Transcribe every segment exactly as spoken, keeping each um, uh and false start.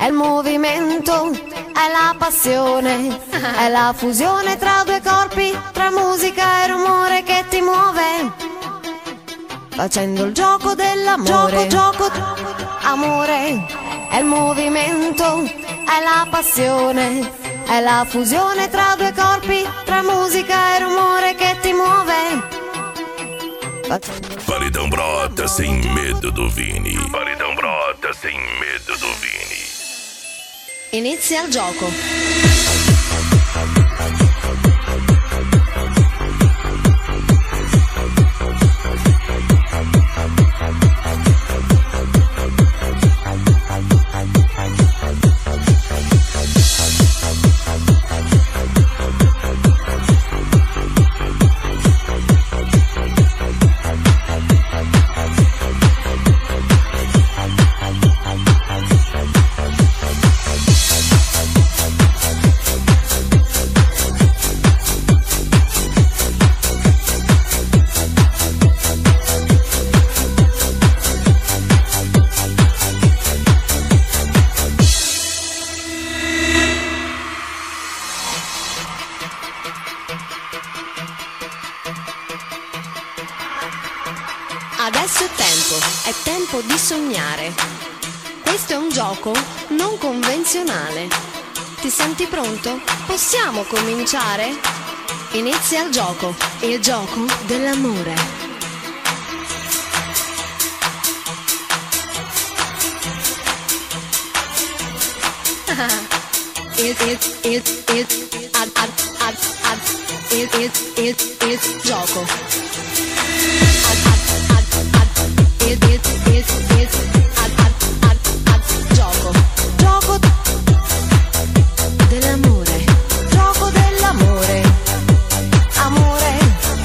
è il movimento, è la passione, è la fusione tra due corpi, tra musica e rumore che ti muove, facendo il gioco dell'amore. Gioco, gioco, amore, è il movimento, è la passione, è la fusione tra due corpi, tra musica e rumore che ti muove. Paredão brota sem medo do Vini. Paredão brota sem medo do Vini. Inizia il gioco. Adesso è tempo, è tempo di sognare. Questo è un gioco non convenzionale. Ti senti pronto? Possiamo cominciare? Inizia il gioco, il gioco dell'amore. il, il, il, il, ad, ad, ad, ad, il, il, il, il gioco. Il, il, il, il, ad, ad, ad, ad, gioco. Gioco dell'amore. Gioco dell'amore. Amore.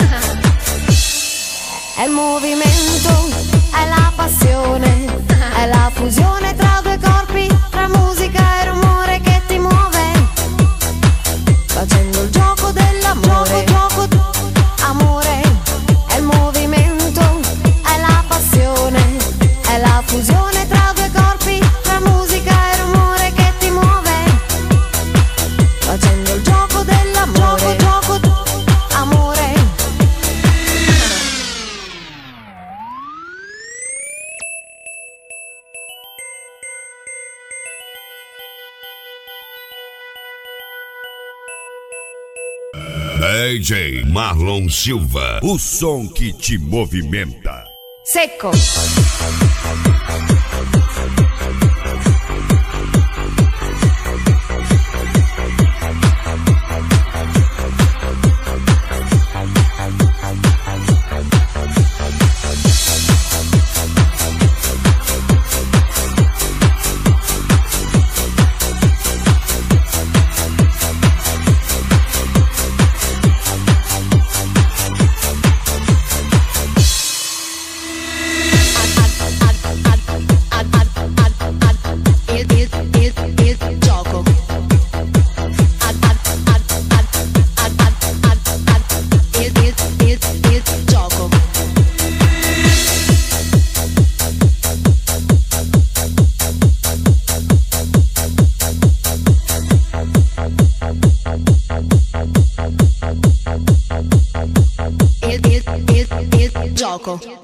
È il movimento, è la passione, è la fusione tra due corpi, tra musica e rumore che ti muove, facendo il gioco dell'amore. Gioco, gioco, amore. È il movimento, è la passione, è la fusione tra due corpi, tra musica e rumore che ti muove, facendo il gioco dell'amore. Gioco, gioco, amore. D J Marlon Silva, o som que te movimenta. Secco. Il, il, il, il gioco.